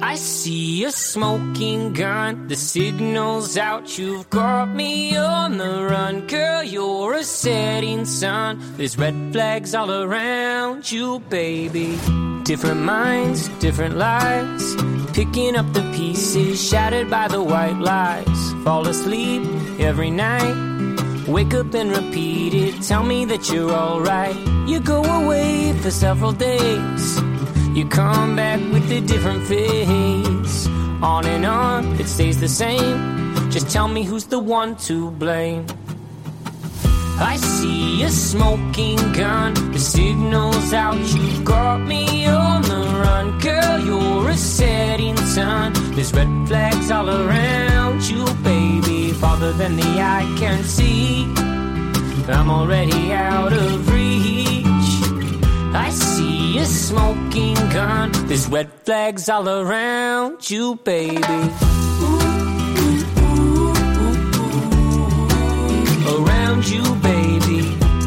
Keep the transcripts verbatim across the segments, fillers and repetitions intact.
I see a smoking gun, the signal's out, you've got me on the run. Girl, you're a setting sun, there's red flags all around you, baby. Different minds, different lives, picking up the pieces shattered by the white lies. Fall asleep every night, wake up and repeat it, tell me that you're alright. You go away for several days, you come back with a different face. On and on, it stays the same, just tell me who's the one to blame. I see a smoking gun, the signal's out, you've got me on the run. Girl, you're a setting sun, there's red flags all around you, baby. Farther than the eye can see, I'm already out of reach. I see a smoking gun, there's red flags all around you, baby. Around you, baby.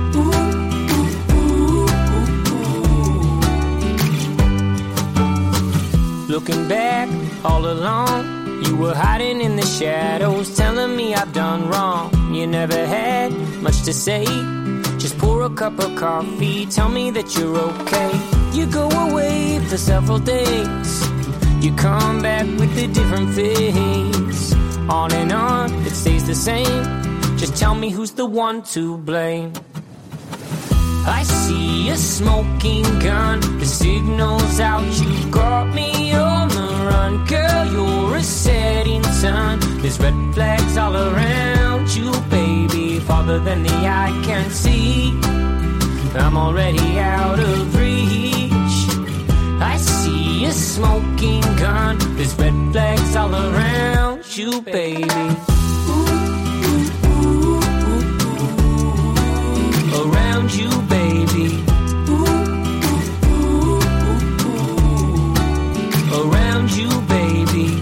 Looking back all along, you were hiding in the shadows, telling me I've done wrong. You never had much to say, just pour a cup of coffee, tell me that you're okay. You go away for several days, you come back with a different face. On and on, it stays the same, just tell me who's the one to blame. I see a smoking gun, the signal's out, you've got me on the run. Girl, you're a setting sun, there's red flags all around you, baby. Farther than the eye can see, I'm already out of reach. I see a smoking gun, there's red flags all around you, baby. Around you, baby. Around you, baby.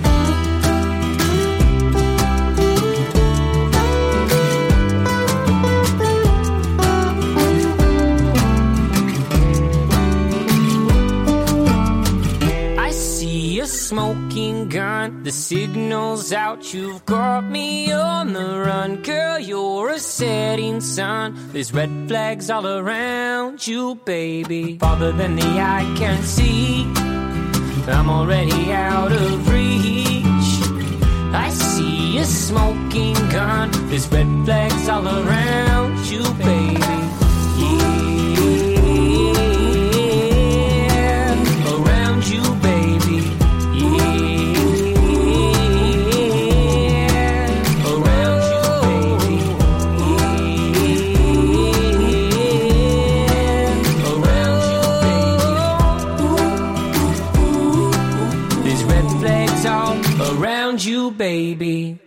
I see a smoking gun, the signal's out, you've got me on the run. Girl, you're a setting sun, there's red flags all around you, baby. Farther than the eye can see, I'm already out of reach. I see a smoking gun, there's red flags all around you, baby. Yeah. Around you, baby. Around you, baby.